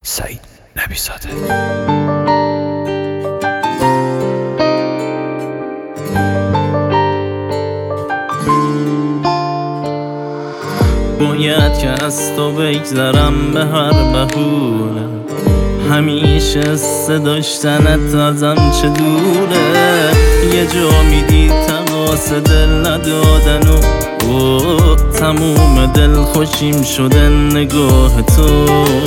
سعید نبی‌زاده. باید که از تو بگذرم به هر بهونه، همیشه داشتنت ازم چه دوره. یه جا میدی تقاس دل ندادن و تموم دل خوشیم شده نگاه تو.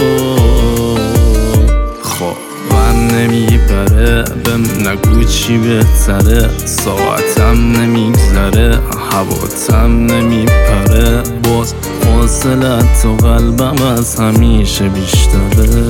خوابم نمیبره بهم نگو چی بهتره، ساعتم نمیگذره حواتم نمیپره، باز فاصلت و قلبم از همیشه بیشتره.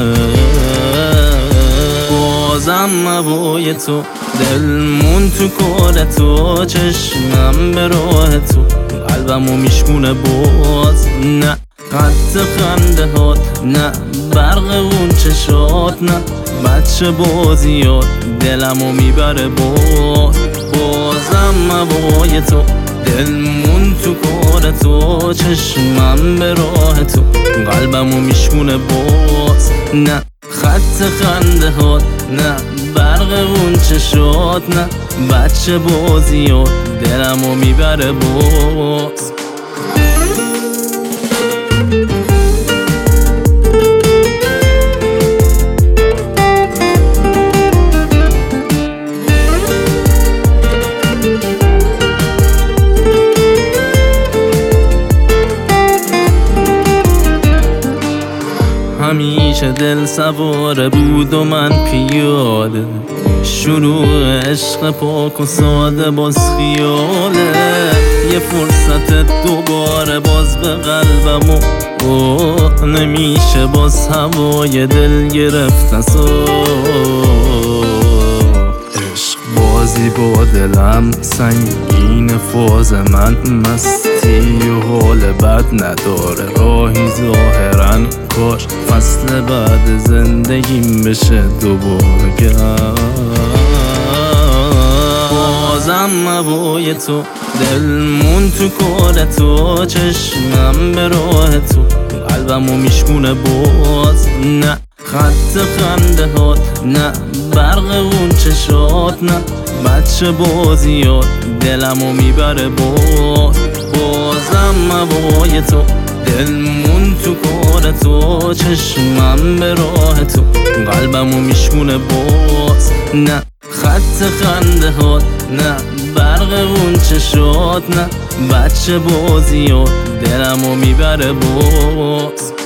بازم هوای تو، دلمون تو کار تو، چشمم به راه تو، قلبمو میشکونه باز. نه خط خنده هات، نه برق اون چشات، نه بچه بازیات دلمو میبره باز. بازم هوای تو، دلمون تو کار تو، چشمم به راه تو، قلبمو میشکونه باز. نه خط خنده هات، نه برق اون چشات، نه بچه بازیات دلمو میبره باز. همیشه دل سواره بود و من پیاده، شروع عشق پاک و ساده باز خیاله. یه فرصت دوباره باز به قلبمو نمیشه باز هوای دل گرفت عشق بازی با دلم سنگین، فاز من مستی و حال بد نداره راهی ظاهرن، کاش فصل بعد زندگیم بشه دوباره گرم. بازم هوای تو، دلمون تو کار تو، چشمم به راه تو، قلبمو میشکونه باز. نه خط خنده هات، نه برق اون چشات، نه بچه بازیات دلمو میبره باز. بازم هوای تو، دلمون تو کار تو، چشمم به راه تو، قلبمو میشکونه باز. نه خط خنده هات، نه برق اون چشات، نه بچه بازیات دلمو میبره باز.